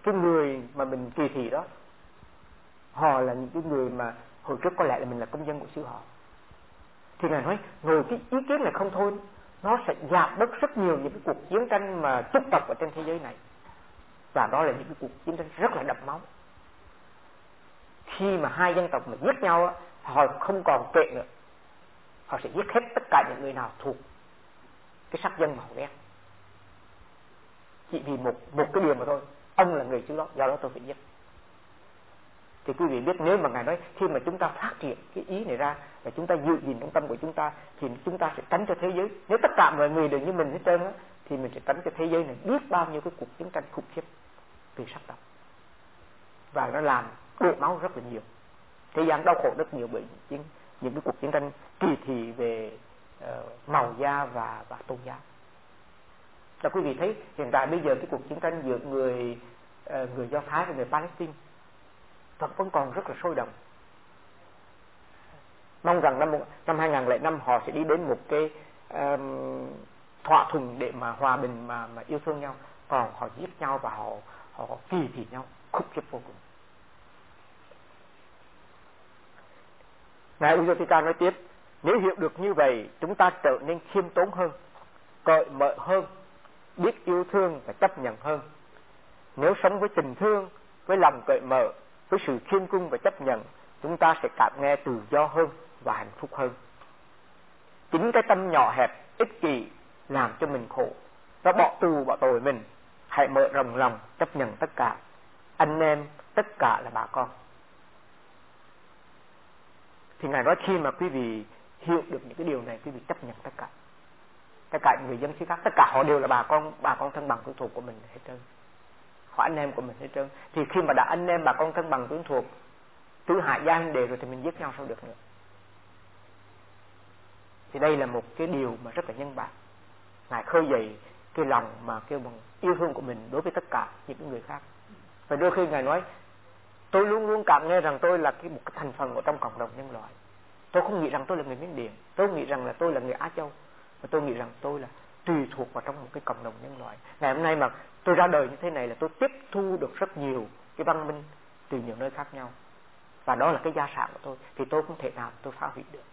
cái người mà mình kỳ thị đó, họ là những cái người mà hồi trước có lẽ là mình là công dân của xứ họ. Thì Ngài nói ngồi cái ý kiến này không thôi, nó sẽ giảm bớt rất nhiều những cái cuộc chiến tranh mà chủng tộc ở trên thế giới này. Và đó là những cái cuộc chiến tranh rất là đẫm máu. Khi mà hai dân tộc mà giết nhau, họ không còn kệ nữa, họ sẽ giết hết tất cả những người nào thuộc cái sắc dân mà họ ghét. Chỉ vì một cái điều mà thôi, ông là người xứ đó, do đó tôi phải giết. Thì quý vị biết, nếu mà Ngài nói khi mà chúng ta phát triển cái ý này ra và chúng ta giữ gìn trong tâm của chúng ta, thì chúng ta sẽ tránh cho thế giới. Nếu tất cả mọi người đều như mình hết trơn á, thì mình sẽ tránh cho thế giới này biết bao nhiêu cái cuộc chiến tranh khủng khiếp từ sắc tộc. Và nó làm đổ máu rất là nhiều. Thế gian đau khổ rất nhiều bởi những cái cuộc chiến tranh kỳ thị về màu da và tôn giáo. Và quý vị thấy hiện tại bây giờ cái cuộc chiến tranh giữa người Do Thái và người Palestine vẫn còn rất là sôi động. Mong rằng năm 2005 họ sẽ đi đến một cái thỏa thuận để mà hòa bình mà yêu thương nhau. Còn họ giết nhau và họ kỳ thị nhau khủng khiếp vô cùng. Ngài Uzotika nói tiếp, nếu hiểu được như vậy, chúng ta trở nên khiêm tốn hơn, cởi mở hơn, biết yêu thương và chấp nhận hơn. Nếu sống với tình thương, với lòng cởi mở, với sự khiêm cung và chấp nhận, chúng ta sẽ cảm nghe tự do hơn và hạnh phúc hơn. Chính cái tâm nhỏ hẹp, ích kỷ làm cho mình khổ. Nó bỏ tù bỏ tội mình. Hãy mở rộng lòng, chấp nhận tất cả. Anh em, tất cả là bà con. Thì Ngài nói khi mà quý vị hiểu được những cái điều này, quý vị chấp nhận tất cả. Tất cả người dân xứ khác, tất cả họ đều là bà con thân bằng quyến thuộc của mình hết trơn. Họ anh em của mình hết trơn. Thì khi mà đã anh em bà con thân bằng quyến thuộc, tứ hạ gian đề rồi thì mình giết nhau sao được nữa. Thì đây là một cái điều mà rất là nhân bản. Ngài khơi dậy cái lòng mà kêu bằng yêu thương của mình đối với tất cả những người khác. Và đôi khi Ngài nói, tôi luôn luôn cảm nghe rằng tôi là một cái thành phần ở trong cộng đồng nhân loại. Tôi không nghĩ rằng tôi là người Miến Điện, tôi không nghĩ rằng là tôi là người Á Châu, mà tôi nghĩ rằng tôi là tùy thuộc vào trong một cái cộng đồng nhân loại. Ngày hôm nay mà tôi ra đời như thế này là tôi tiếp thu được rất nhiều cái văn minh từ nhiều nơi khác nhau. Và đó là cái gia sản của tôi, thì tôi không thể nào tôi phá hủy được.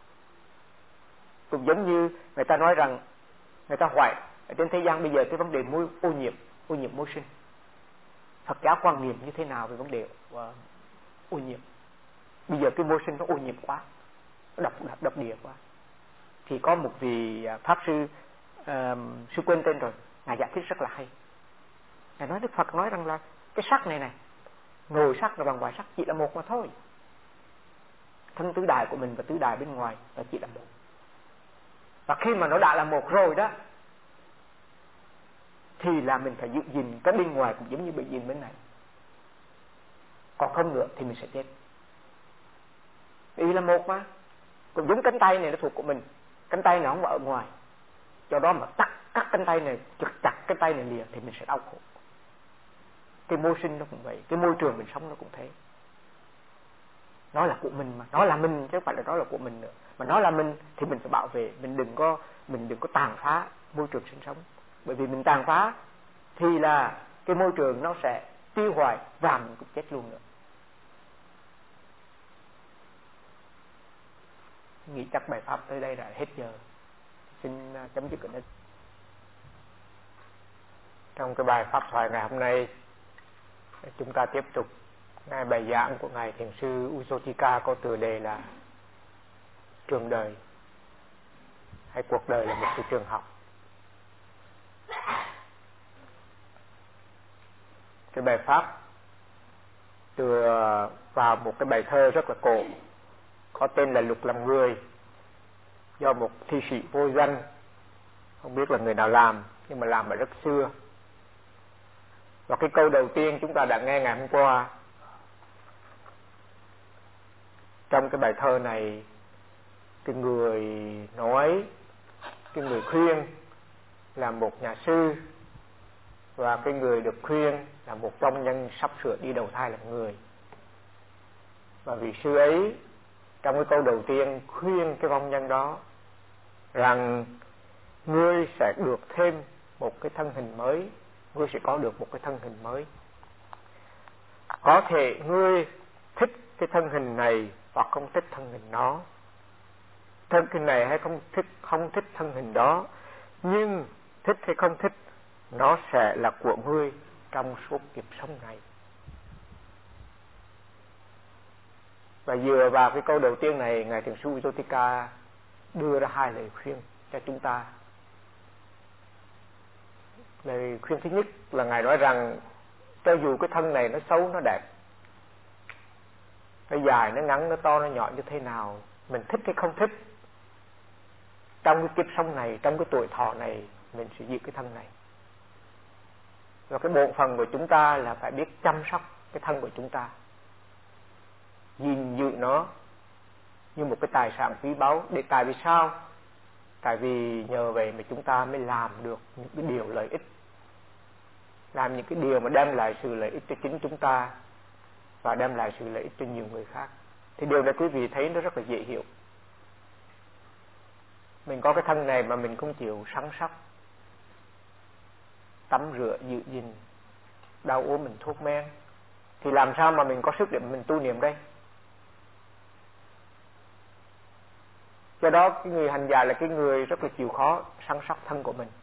Cũng giống như người ta nói rằng, người ta hoài ở trên thế gian bây giờ cái vấn đề ô nhiễm môi sinh. Phật giáo quan niệm như thế nào về vấn đề ô nhiễm? Bây giờ cái môi sinh nó ô nhiễm quá, nó độc địa quá. Thì có một vị pháp sư, sư quên tên rồi, Ngài giải thích rất là hay. Ngài nói, Đức Phật nói rằng là cái sắc này, nội sắc và bằng ngoại sắc chỉ là một mà thôi. Thân tứ đại của mình và tứ đại bên ngoài là chỉ là một. Và khi mà nó đã là một rồi đó, thì là mình phải giữ gìn cái bên ngoài cũng giống như bị gìn bên này. Còn không nữa thì mình sẽ chết. Vì là một mà. Cũng giống cánh tay này nó thuộc của mình, cánh tay nó không ở ngoài. Do đó mà cắt cánh tay này, chặt cánh tay này lìa thì mình sẽ đau khổ. Cái môi sinh nó cũng vậy, cái môi trường mình sống nó cũng thế. Nó là của mình mà, nó là mình chứ không phải là nó là của mình nữa. Mà nó là mình thì mình phải bảo vệ, mình đừng có tàn phá môi trường sinh sống. Bởi vì mình tàn phá thì là cái môi trường nó sẽ tiêu hoại và mình cũng chết luôn nữa. Nghĩ chắc bài pháp tới đây là hết giờ. Xin chấm dứt ở đây. Trong cái bài pháp thoại ngày hôm nay, chúng ta tiếp tục nghe bài giảng của Ngài Thiền sư Uzotika có tựa đề là Trường đời hay cuộc đời là một cái trường học. Cái bài pháp tựa vào một cái bài thơ rất là cổ có tên là Luật Làm Người, do một thi sĩ vô danh, không biết là người nào làm, nhưng mà làm ở rất xưa. Và cái câu đầu tiên chúng ta đã nghe ngày hôm qua. Trong cái bài thơ này, cái người nói, cái người khuyên là một nhà sư, và cái người được khuyên là một vong nhân sắp sửa đi đầu thai làm người. Và vị sư ấy trong cái câu đầu tiên khuyên cái vong nhân đó rằng ngươi sẽ được thêm một cái thân hình mới, ngươi sẽ có được một cái thân hình mới. Có thể ngươi thích cái thân hình này hoặc không thích thân hình đó, thân hình này hay không thích thân hình đó, nhưng thích hay không thích, nó sẽ là của ngươi trong suốt kiếp sống này. Và dựa vào cái câu đầu tiên này, Ngài Thiền sư Ujotika đưa ra hai lời khuyên cho chúng ta. Lời khuyên thứ nhất là Ngài nói rằng cho dù cái thân này nó xấu, nó đẹp, nó dài, nó ngắn, nó to, nó nhỏ như thế nào, mình thích hay không thích, trong cái kiếp sống này, trong cái tuổi thọ này, mình sẽ giữ cái thân này. Và cái bổn phận của chúng ta là phải biết chăm sóc cái thân của chúng ta, gìn giữ nó như một cái tài sản quý báu. Để tại vì sao? Tại vì nhờ vậy mà chúng ta mới làm được những cái điều lợi ích, làm những cái điều mà đem lại sự lợi ích cho chính chúng ta và đem lại sự lợi ích cho nhiều người khác. Thì điều này quý vị thấy nó rất là dễ hiểu. Mình có cái thân này mà mình không chịu săn sóc, tắm rửa, giữ gìn, đau ốm mình thuốc men, thì làm sao mà mình có sức để mình tu niệm đây? Do đó cái người hành giả là cái người rất là chịu khó săn sóc thân của mình.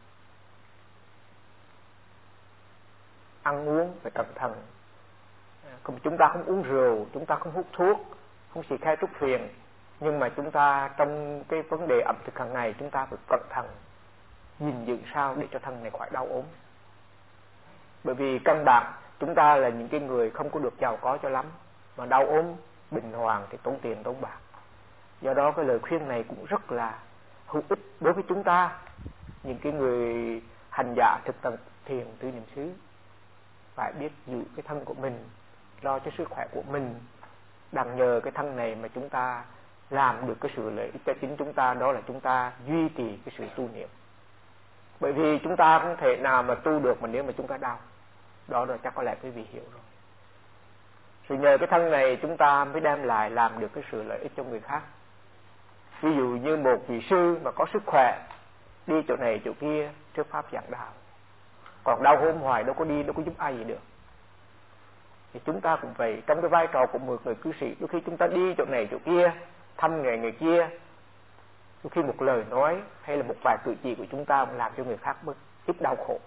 Ăn uống phải cẩn thận. Chúng ta không uống rượu, chúng ta không hút thuốc, không xì ke trúc thuyền, nhưng mà chúng ta trong cái vấn đề ẩm thực hàng ngày chúng ta phải cẩn thận, gìn giữ sao để cho thân này khỏi đau ốm. Bởi vì căn bản chúng ta là những cái người không có được giàu có cho lắm, mà đau ốm, bệnh hoạn thì tốn tiền tốn bạc. Do đó cái lời khuyên này cũng rất là hữu ích đối với chúng ta, những cái người hành giả thực tập thiền tứ niệm xứ. Phải biết giữ cái thân của mình, lo cho sức khỏe của mình. Đặng nhờ cái thân này mà chúng ta làm được cái sự lợi ích cho chính chúng ta, đó là chúng ta duy trì cái sự tu niệm. Bởi vì chúng ta không thể nào mà tu được mà nếu mà chúng ta đau. Đó rồi chắc có lẽ quý vị hiểu rồi. Rồi nhờ cái thân này chúng ta mới đem lại làm được cái sự lợi ích cho người khác. Ví dụ như một vị sư mà có sức khỏe, đi chỗ này chỗ kia thuyết pháp giảng đạo, còn đau ốm hoài đâu có đi, đâu có giúp ai gì được. Thì chúng ta cũng vậy, trong cái vai trò của một người cư sĩ, đôi khi chúng ta đi chỗ này chỗ kia, thăm người kia, đôi khi một lời nói hay là một vài cử chỉ của chúng ta làm cho người khác ít đau khổ.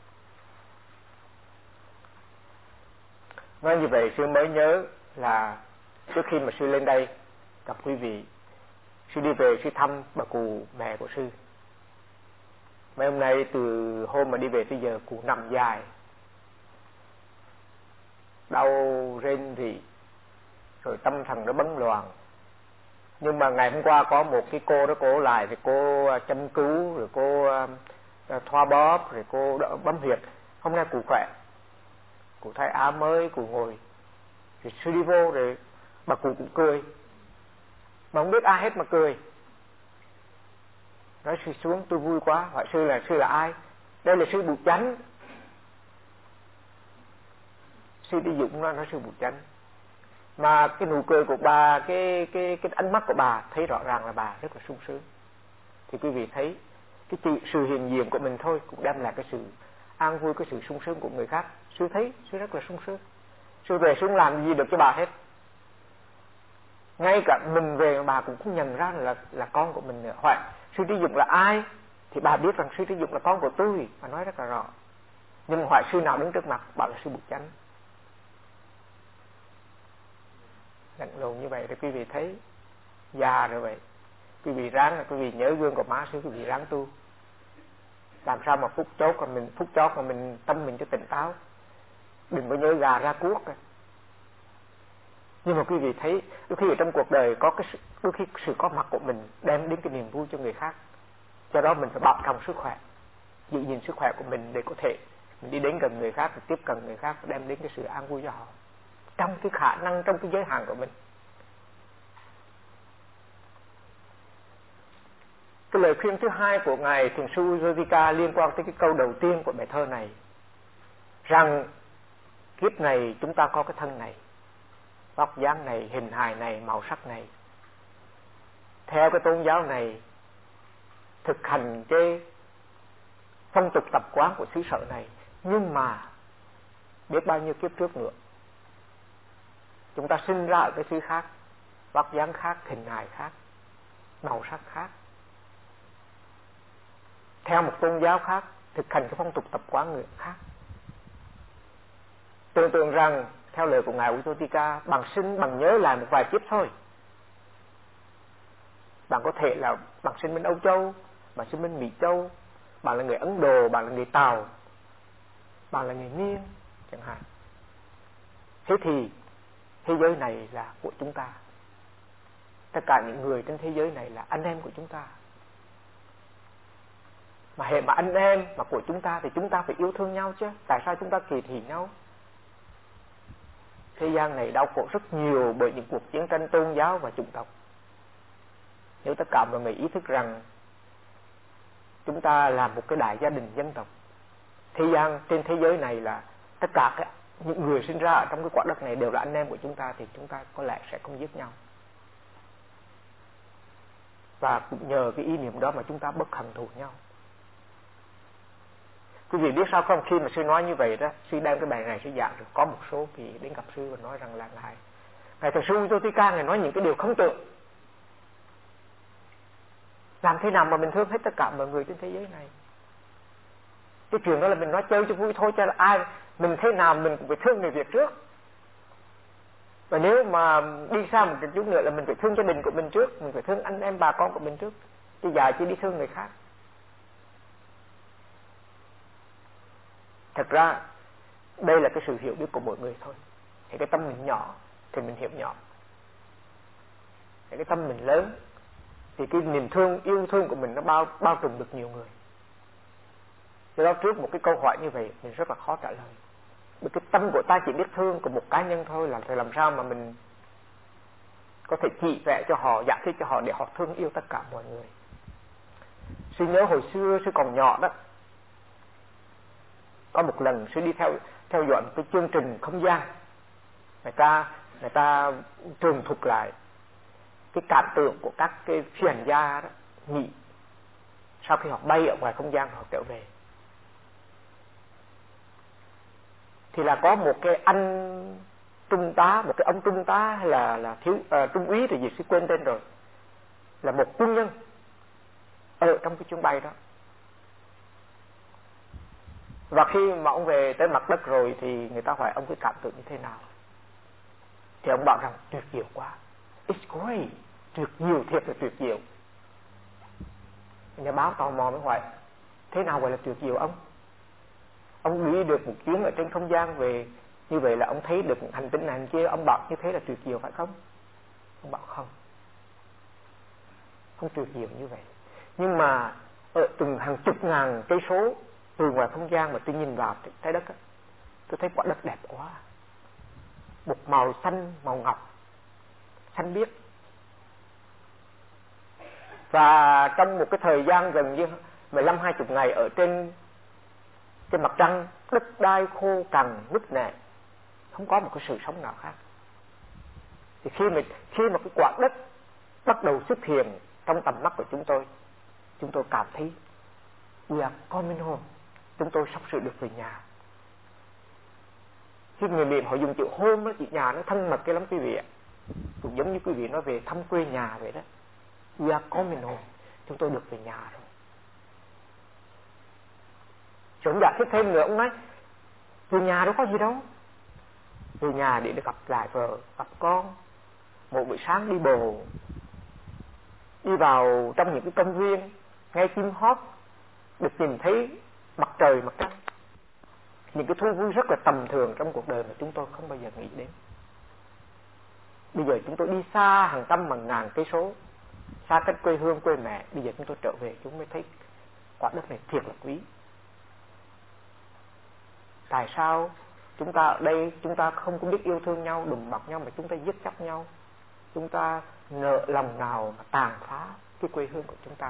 Nói như vậy sư mới nhớ là trước khi mà sư lên đây gặp quý vị, sư đi về sư thăm bà cụ mẹ của sư. Mấy hôm nay từ hôm mà đi về tới giờ cụ nằm dài, đau rên rỉ, rồi tâm thần nó bấn loạn. Nhưng mà ngày hôm qua có một cái cô đó, cô lại thì cô chăm cứu, rồi cô thoa bóp, rồi cô đỡ bấm huyệt. Hôm nay cụ khỏe, cụ thay áo mới, cụ ngồi, rồi sư đi vô, rồi bà cụ cũng cười, mà không biết ai hết mà cười. Nói sư xuống, tôi vui quá. Hỏi sư là ai? Đây là sư Bụt Chánh. Sư đi Dũng nói sư Bụt Chánh. Mà cái nụ cười của bà, cái ánh mắt của bà thấy rõ ràng là bà rất là sung sướng. Thì quý vị thấy cái sự hiện diện của mình thôi cũng đem lại cái sự an vui, cái sự sung sướng của người khác. Sư thấy sư rất là sung sướng. Sư về xuống làm gì được cho bà hết. Ngay cả mình về bà cũng không nhận ra là con của mình nữa. Hỏi sư Trí Dụng là ai? Thì bà biết rằng sư Trí Dụng là con của tôi, bà nói rất là rõ. Nhưng hỏi sư nào đứng trước mặt, bảo là sư Bụt Chánh. Lạnh lùng như vậy thì quý vị thấy già rồi vậy. Quý vị ráng là quý vị nhớ gương của má sư, quý vị ráng tu. Làm sao mà phút chót mà mình tâm mình cho tỉnh táo. Đừng có nhớ gà ra cuốc. Nhưng mà quý vị thấy đôi khi ở trong cuộc đời có đôi khi sự có mặt của mình đem đến cái niềm vui cho người khác. Do đó mình phải bảo trọng sức khỏe, giữ gìn sức khỏe của mình để có thể mình đi đến gần người khác, tiếp cận người khác, đem đến cái sự an vui cho họ trong cái khả năng, trong cái giới hạn của mình. Cái lời khuyên thứ hai của ngài Thiền sư Ujotika liên quan tới cái câu đầu tiên của bài thơ này, rằng kiếp này chúng ta có cái thân này, vóc dáng này, hình hài này, màu sắc này, theo cái tôn giáo này, thực hành cái phong tục tập quán của xứ sở này. Nhưng mà biết bao nhiêu kiếp trước nữa Chúng ta sinh ra ở cái xứ khác, vóc dáng khác, hình hài khác, màu sắc khác, theo một tôn giáo khác, thực hành cái phong tục tập quán người khác. Tưởng tượng rằng theo lời của ngài Utotika, bạn sinh bằng nhớ lại một vài kiếp thôi. Bạn có thể là bạn sinh bên Âu Châu, bạn sinh bên Mỹ Châu, bạn là người Ấn Độ, bạn là người Tàu, bạn là người Miên chẳng hạn. Thế thì thế giới này là của chúng ta. Tất cả những người trên thế giới này là anh em của chúng ta. Mà hệ mà anh em mà của chúng ta thì chúng ta phải yêu thương nhau chứ. Tại sao chúng ta kỳ thị nhau? Thế gian này đau khổ rất nhiều bởi những cuộc chiến tranh tôn giáo và chủng tộc. Nếu tất cả mọi người ý thức rằng chúng ta là một cái đại gia đình dân tộc, thế gian trên thế giới này là tất cả những người sinh ra ở trong cái quả đất này đều là anh em của chúng ta, thì chúng ta có lẽ sẽ không giết nhau. Và cũng nhờ cái ý niệm đó mà chúng ta bất hận thù nhau. Quý vị biết sao không? Khi mà sư nói như vậy đó, sư đem cái bài này sư giảng rồi, có một số vị đến gặp sư và nói rằng là ngài thầy sư Utotika, ngài nói những cái điều không tưởng. Làm thế nào mà mình thương hết tất cả mọi người trên thế giới này? Cái chuyện đó là mình nói chơi cho vui thôi, cho là ai mình thế nào mình cũng phải thương người Việt trước. Và nếu mà đi xa một chút nữa là mình phải thương gia đình của mình trước, mình phải thương anh em bà con của mình trước, chứ giờ chỉ đi thương người khác. Thật ra đây là cái sự hiểu biết của mỗi người thôi. Thì cái tâm mình nhỏ thì mình hiểu nhỏ, cái tâm mình lớn thì cái niềm thương, yêu thương của mình nó bao trùm được nhiều người. Do đó trước một cái câu hỏi như vậy mình rất là khó trả lời. Bởi cái tâm của ta chỉ biết thương của một cá nhân thôi, là làm sao mà mình có thể chỉ vẽ cho họ, giải thích cho họ để họ thương yêu tất cả mọi người. Sư nhớ hồi xưa sư còn nhỏ đó, có một lần sư đi theo dõi một cái chương trình không gian, người ta tường thuật lại cái cảm tưởng của các cái phi hành gia đó Mỹ sau khi họ bay ở ngoài không gian họ trở về. Thì là có một cái anh trung tá, một cái ông trung tá hay là trung úy thì gì sư quên tên rồi, là một quân nhân ở trong cái chuyến bay đó. Và khi mà ông về tới mặt đất rồi thì người ta hỏi ông cái cảm tưởng như thế nào, thì ông bảo rằng tuyệt diệu quá, it's great, tuyệt diệu, thiệt là tuyệt diệu. Nhà báo tò mò mới hỏi thế nào gọi là tuyệt diệu ông? Ông đi được một chuyến ở trên không gian về như vậy là ông thấy được hành tinh này hành kia, ông bảo như thế là tuyệt diệu phải không? Ông bảo không tuyệt diệu như vậy. Nhưng mà ở từng hàng chục ngàn cây số từ ngoài không gian mà tôi nhìn vào trái đất á, tôi thấy quả đất đẹp quá, một màu xanh, màu ngọc, xanh biếc. Và trong một cái thời gian gần như 15-20 ngày ở trên mặt trăng, đất đai khô cằn nứt nẻ, không có một cái sự sống nào khác. Thì khi mà cái quả đất bắt đầu xuất hiện trong tầm mắt của chúng tôi cảm thấy we are coming home, chúng tôi sắp sửa được về nhà. Khi người miền họ dùng chữ home đó, chữ nhà nó thân mật cái lắm quý vị ạ, cũng giống như quý vị nói về thăm quê nhà vậy đó. We are coming home, chúng tôi được về nhà rồi. Rồi ông giải thích thêm nữa, ông nói về nhà đâu có gì đâu, về nhà để được gặp lại vợ, gặp con, một buổi sáng đi bộ, đi vào trong những cái công viên, nghe chim hót, được nhìn thấy mặt trời, mặt trăng, những cái thú vui rất là tầm thường trong cuộc đời mà chúng tôi không bao giờ nghĩ đến. Bây giờ chúng tôi đi xa hàng trăm hàng ngàn cây số, xa cách quê hương quê mẹ, bây giờ chúng tôi trở về chúng mới thấy quả đất này thiệt là quý. Tại sao chúng ta ở đây chúng ta không có biết yêu thương nhau, đùm bọc nhau, mà chúng ta giết chóc nhau, chúng ta nợ lòng nào mà tàn phá cái quê hương của chúng ta?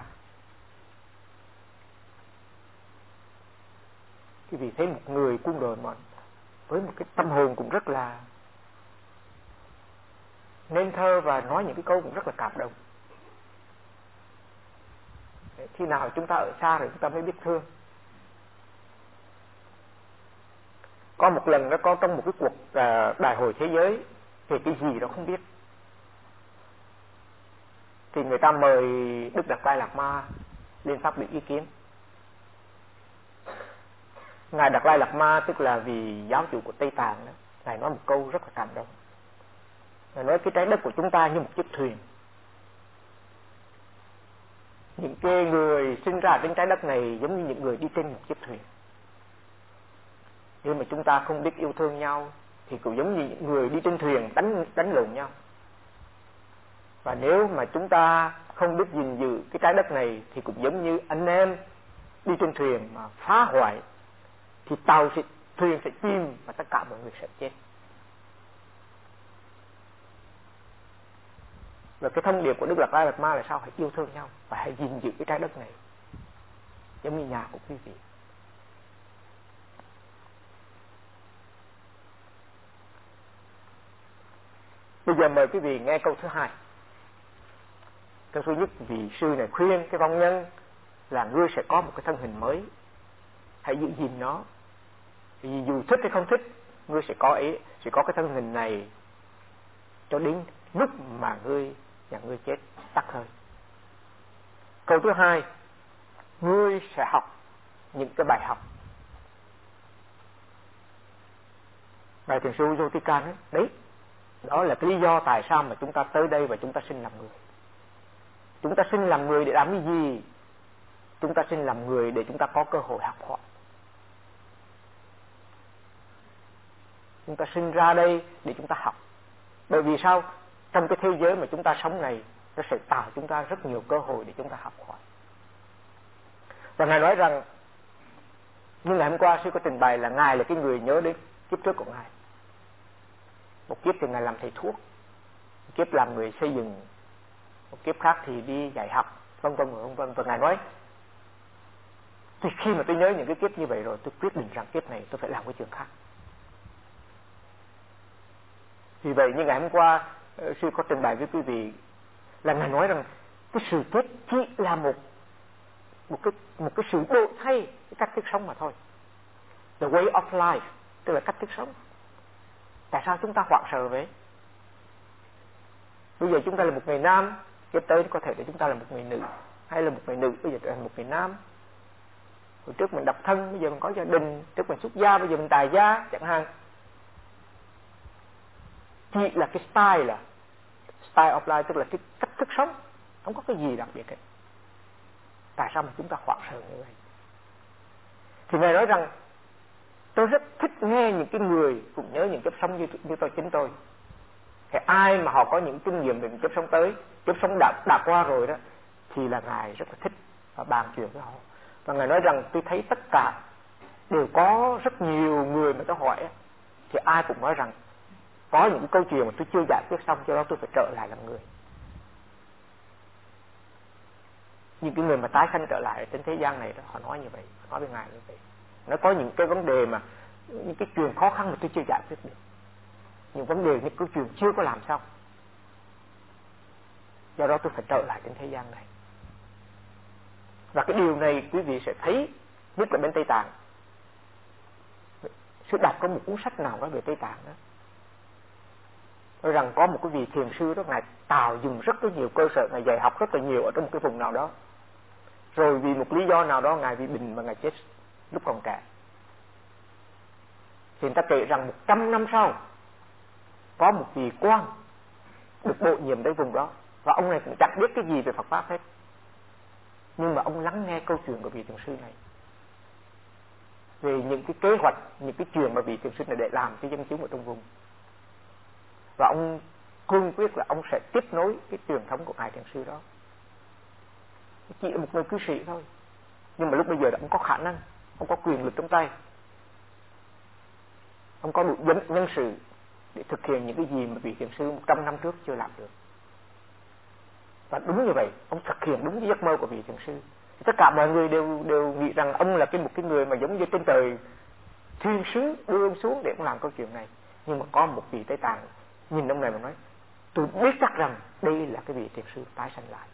Cái vì thấy một người quân đội mà với một cái tâm hồn cũng rất là nên thơ và nói những cái câu cũng rất là cảm động. Khi nào chúng ta ở xa rồi chúng ta mới biết thương. Có một lần nó có trong một cái cuộc đại hội thế giới về cái gì đó không biết. Thì người ta mời Đức Đạt Lai Lạt Ma lên phát biểu ý kiến. Ngài Đạt Lai Lạt Ma tức là vì giáo chủ của Tây Tạng đó, Ngài nói một câu rất là cảm động. Ngài nói cái trái đất của chúng ta như một chiếc thuyền. Những cái người sinh ra trên trái đất này giống như những người đi trên một chiếc thuyền. Nhưng mà chúng ta không biết yêu thương nhau thì cũng giống như những người đi trên thuyền đánh lộn nhau. Và nếu mà chúng ta không biết gìn giữ cái trái đất này thì cũng giống như anh em đi trên thuyền mà phá hoại thì thuyền sẽ chìm và tất cả mọi người sẽ chết. Và cái thông điệp của Đức Đạt Lai Lạt Ma là sao? Hãy yêu thương nhau và hãy gìn giữ cái trái đất này giống như nhà của quý vị. Bây giờ mời quý vị nghe câu thứ hai. Câu thứ nhất, vị sư này khuyên cái vong nhân là ngươi sẽ có một cái thân hình mới, hãy giữ gìn nó. Vì dù thích hay không thích, ngươi sẽ có cái thân hình này cho đến lúc mà ngươi chết tắt hơi. Câu thứ hai, ngươi sẽ học những cái bài học. Bài thiền sư Jotikan đấy, đó là cái lý do tại sao mà chúng ta tới đây và chúng ta sinh làm người. Chúng ta sinh làm người để làm cái gì? Chúng ta sinh làm người để chúng ta có cơ hội học hỏi. Chúng ta sinh ra đây để chúng ta học. Bởi vì sao? Trong cái thế giới mà chúng ta sống này, nó sẽ tạo chúng ta rất nhiều cơ hội để chúng ta học hỏi. Và Ngài nói rằng, như ngày hôm qua sư có trình bày là Ngài là cái người nhớ đến kiếp trước của Ngài. Một kiếp thì Ngài làm thầy thuốc, một kiếp làm người xây dựng, một kiếp khác thì đi dạy học, vân vân. Và Ngài nói, thì khi mà tôi nhớ những cái kiếp như vậy rồi, tôi quyết định rằng kiếp này tôi phải làm cái chuyện khác. Vì vậy như ngày hôm qua sư có trình bày với quý vị là Ngài nói rằng cái sự chết chỉ là một cái sự đổi thay cái cách thức sống mà thôi. The way of life, tức là cách thức sống. Tại sao chúng ta hoảng sợ vậy? Bây giờ chúng ta là một người nam, kiếp tới có thể để chúng ta là một người nữ, hay là một người nữ bây giờ trở thành một người nam. Hồi trước mình độc thân, bây giờ mình có gia đình, trước mình xuất gia, bây giờ mình tài gia chẳng hạn. Chỉ là cái style of life, tức là cái cách thức sống, không có cái gì đặc biệt hết. Tại sao mà chúng ta hoảng sợ như vậy? Thì Ngài nói rằng tôi rất thích nghe những cái người cũng nhớ những kiếp sống như tôi chính tôi. Thì ai mà họ có những kinh nghiệm về những kiếp sống tới, kiếp sống đã qua rồi đó, thì là Ngài rất là thích và bàn chuyện với họ. Và Ngài nói rằng tôi thấy tất cả đều có rất nhiều người mà tôi hỏi, thì ai cũng nói rằng có những cái câu chuyện mà tôi chưa giải quyết xong, cho đó tôi phải trở lại làm người. Những cái người mà tái sanh trở lại trên thế gian này đó, họ nói như vậy, họ nói với Ngài như vậy. Nó có những cái vấn đề mà những cái chuyện khó khăn mà tôi chưa giải quyết được, những vấn đề những câu chuyện chưa có làm xong, do đó tôi phải trở lại trên thế gian này. Và cái điều này quý vị sẽ thấy nhất là bên Tây Tạng. Sư đọc có một cuốn sách nào đó về Tây Tạng đó, nói rằng có một cái vị thiền sư đó, Ngài tạo dùng rất là nhiều cơ sở, Ngài dạy học rất là nhiều ở trong một cái vùng nào đó. Rồi vì một lý do nào đó Ngài bị bệnh và Ngài chết lúc còn trẻ. Thì người ta kể rằng 100 năm sau có một vị quan được bổ nhiệm tới vùng đó, và ông này cũng chẳng biết cái gì về Phật pháp hết, nhưng mà ông lắng nghe câu chuyện của vị thiền sư này về những cái kế hoạch, những cái chuyện mà vị thiền sư này để làm cho dân chúng ở trong vùng. Và ông cương quyết là ông sẽ tiếp nối cái truyền thống của ngài thiền sư đó. Chỉ là một người cư sĩ thôi, nhưng mà lúc bây giờ ông có khả năng, ông có quyền lực trong tay, ông có đủ nhân sự để thực hiện những cái gì mà vị thiền sư 100 năm trước chưa làm được. Và đúng như vậy, ông thực hiện đúng cái giấc mơ của vị thiền sư. Tất cả mọi người đều nghĩ rằng ông là một cái người mà giống như trên trời thiên sứ đưa ông xuống để ông làm câu chuyện này. Nhưng mà có một vị Tây Tạng nhìn ông này mà nói, tôi biết chắc rằng đây là cái vị thiền sư tái sanh lại.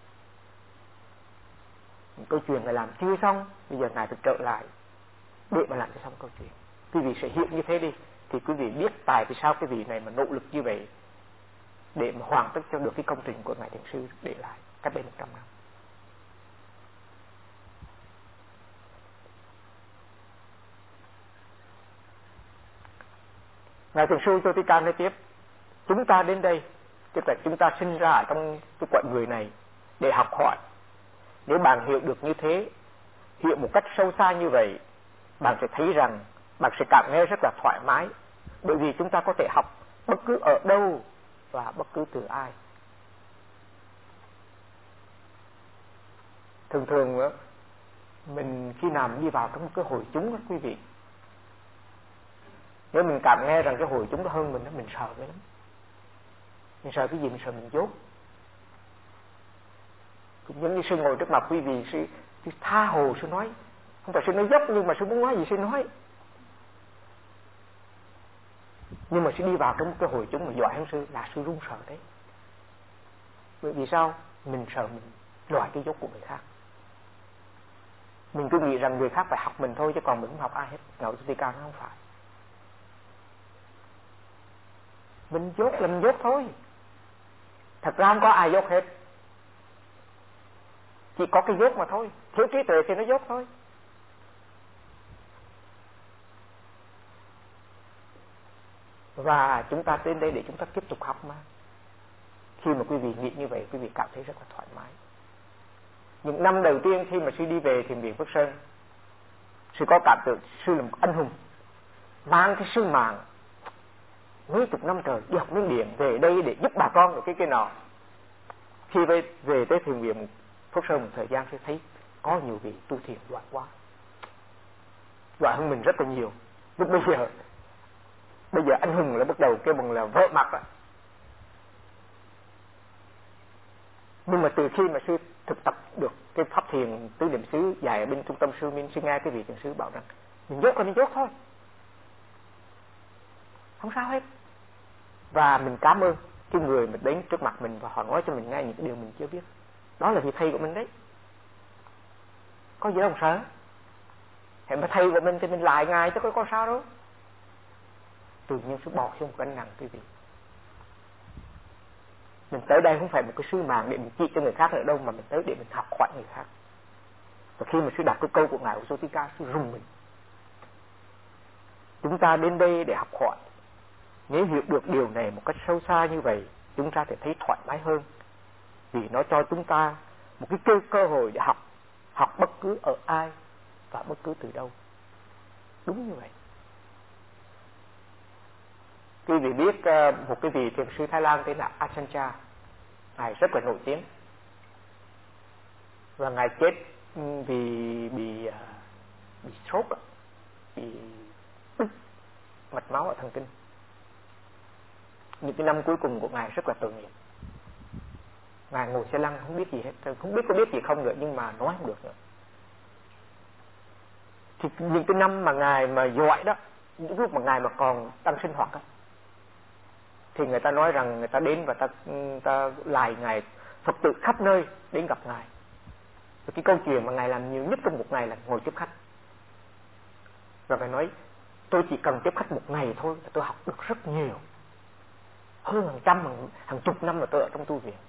Câu chuyện ngài làm chưa xong, bây giờ ngài phải trở lại để mà làm cho xong câu chuyện. Quý vị sẽ hiểu như thế đi, thì quý vị biết tại vì sao cái vị này mà nỗ lực như vậy để mà hoàn tất cho được cái công trình của ngài thiền sư để lại cách đây 100 năm. Ngài thiền sư Chotika nói tiếp, chúng ta đến đây, tức là chúng ta sinh ra ở trong cái quận người này để học hỏi. Nếu bạn hiểu được như thế, hiểu một cách sâu xa như vậy, bạn sẽ thấy rằng bạn sẽ cảm nghe rất là thoải mái, bởi vì chúng ta có thể học bất cứ ở đâu và bất cứ từ ai. Thường thường đó, mình khi nào mình đi vào trong một cái hội chúng đó, quý vị, nếu mình cảm nghe rằng cái hội chúng đó hơn mình đó, mình sợ lắm. Mình sợ cái gì? Mình sợ mình dốt. Cũng giống như sư ngồi trước mặt quý vị, sư tha hồ sư nói, không phải sư nói dốc, nhưng mà sư muốn nói gì sư nói. Nhưng mà sư đi vào trong một cái hội chúng mà giỏi hơn sư là sư run sợ đấy. Bởi vì sao? Mình sợ mình loại cái dốt của người khác. Mình cứ nghĩ rằng người khác phải học mình thôi, chứ còn mình không học ai hết. Ngẫu Chotika nó không phải. Mình dốt là mình dốt thôi. Thật ra không có ai dốt hết, chỉ có cái dốt mà thôi. Thiếu trí tuệ thì nó dốt thôi. Và chúng ta đến đây để chúng ta tiếp tục học mà. Khi mà quý vị nghĩ như vậy, quý vị cảm thấy rất là thoải mái. Những năm đầu tiên khi mà sư đi về thiền viện Phước Sơn, sư có cảm tưởng sư là một anh hùng, mang cái sứ mạng mấy chục năm trời đi học Miến Điện về đây để giúp bà con được cái nọ. Khi về tới thiền viện Phước Sơn một thời gian, sư thấy có nhiều vị tu thiền giỏi quá, giỏi hơn mình rất là nhiều. Lúc bây giờ anh hùng là bắt đầu kêu bằng là vỡ mặt á. Nhưng mà từ khi mà sư thực tập được cái pháp thiền tứ niệm xứ dạy ở bên trung tâm sư Minh, sư nghe cái vị thiền sư bảo rằng mình dốt là mình dốt thôi, không sao hết. Và mình cảm ơn cái người mà đến trước mặt mình và họ nói cho mình nghe những điều mình chưa biết. Đó là vị thầy của mình đấy, có gì đâu mà sợ. Hẹn mà thầy của mình thì mình lại ngài chứ có sao đâu. Tự nhiên sư bỏ xuống một gánh nặng quý vị. Mình tới đây không phải một cái sứ mạng để mình chỉ cho người khác ở đâu, mà mình tới để mình học hỏi người khác. Và khi mà sư đọc cái câu của ngài Chotika, sư rung mình. Chúng ta đến đây để học hỏi. Nếu hiểu được điều này một cách sâu xa như vậy, chúng ta sẽ thấy thoải mái hơn, vì nó cho chúng ta một cái cơ hội để học bất cứ ở ai và bất cứ từ đâu. Đúng như vậy. Quý vị biết một cái vị thiền sư Thái Lan tên là Ajahn Chah, ngài rất là nổi tiếng, và ngài chết vì bị stroke, bị đứt mạch máu ở thần kinh. Những cái năm cuối cùng của ngài rất là tội nghiệp. Ngài ngồi xe lăn không biết gì hết, không biết có biết gì không nữa, nhưng mà nói không được nữa. Thì những cái năm mà ngài mà giỏi đó, những lúc mà ngài mà còn đang sinh hoạt đó, thì người ta nói rằng người ta đến và ta lại ngài, Phật tử khắp nơi đến gặp ngài. Và cái câu chuyện mà ngài làm nhiều nhất trong một ngày là ngồi tiếp khách. Và ngài nói, tôi chỉ cần tiếp khách một ngày thôi là tôi học được rất nhiều, hơn hàng trăm, hàng chục năm mà tôi ở trong tu viện.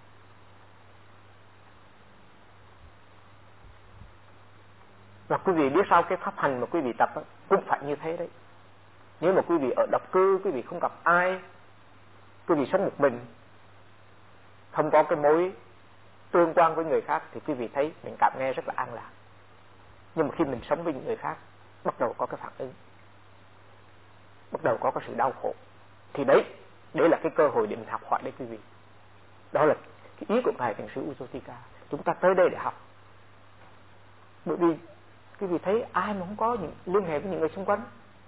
Và quý vị biết sao, cái pháp hành mà quý vị tập cũng phải như thế đấy. Nếu mà quý vị ở độc cư, quý vị không gặp ai, quý vị sống một mình, không có cái mối tương quan với người khác, thì quý vị thấy mình cảm nghe rất là an lạc. Nhưng mà khi mình sống với những người khác, bắt đầu có cái phản ứng, bắt đầu có cái sự đau khổ, thì đấy là cái cơ hội để mình học hỏi đấy quý vị. Đó là cái ý của ngài thiền sư Chotika. Chúng ta tới đây để học, bởi vì quý vị thấy ai mà không có những liên hệ với những người xung quanh.